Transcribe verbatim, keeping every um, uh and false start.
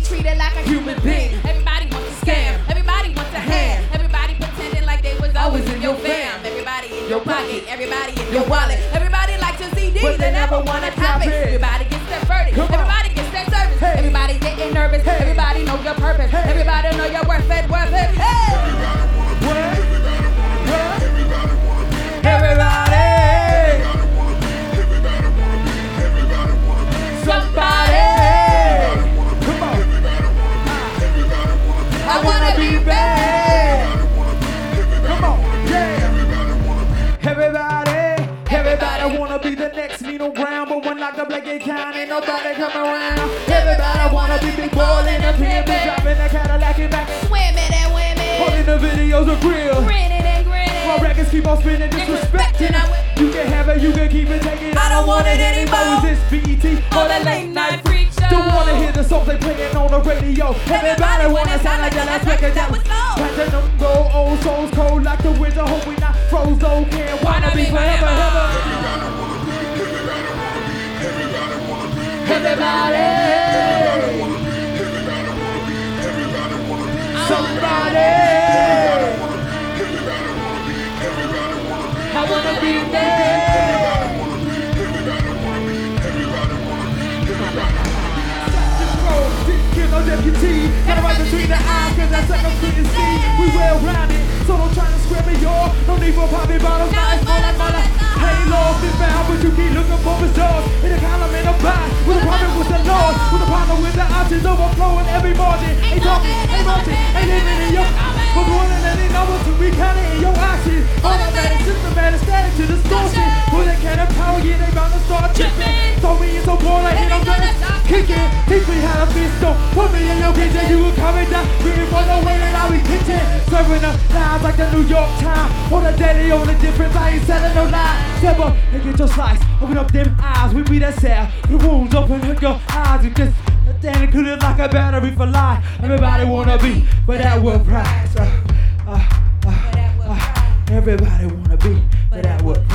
treated like a human being. Everybody wants to scam. Everybody wants a hand. Everybody pretending like they was always in your fam. Everybody in your pocket. Everybody in your wallet. Everybody likes your C Ds. They never want to copy. Everybody gets their verdict. Everybody gets their service. Everybody getting nervous. Everybody know your purpose. Everybody know your worth it, worth it. Hey! Everybody! Somebody! Come on! I wanna be bad! Come on! Yeah! Everybody! Everybody wanna be the next Nino Brown, but when like the blanket count, ain't nobody come around. Everybody wanna be big ball in the pit, driving a Cadillac and back, swimming and women, holding the videos of grill, grinning and grinning. My records keep on spinning, disrespecting. You can have it, you can keep it, take it. I don't want it anymore. Is this B E T or that late night freak show? Don't wanna hear the songs they playing on the radio. Everybody wanna sound like the last record that was low. Platinum gold, old souls cold like the winter. Hope we not froze, though. Can't wanna be forever, ever. Everybody, somebody, I wanna be there. Kill no deputy, got it right between the eyes, cause that's like I'm couldn't see. We well rounded, so don't try to scream me, y'all. No need for poppy bottles, now it's more like mother. Hey, lost and found, but you keep looking for results. In a column in a box, with a problem with the Lord. With a problem with the options overflowing every margin. Ain't talking, ain't marching, ain't living in your but more than any number to be counted in your options. Automatic, systematic, static to distortion. With a can of power, yeah, they bound to start tripping. Throw me in so bored, like hit, I'm gonna kick it. Teach me how to fist, don't put me in your kitchen. You will come and die, reading for the way that I be pitching. Serving up lines like the New York Times. On the daily, on a different line, selling no lies. Step up and get your slice, open up them eyes. We be that sad, the wounds open up your eyes. And just stand and cool it like a battery for life. Everybody wanna be, but that will price. Uh, uh, uh, uh, everybody wanna be, but that will price.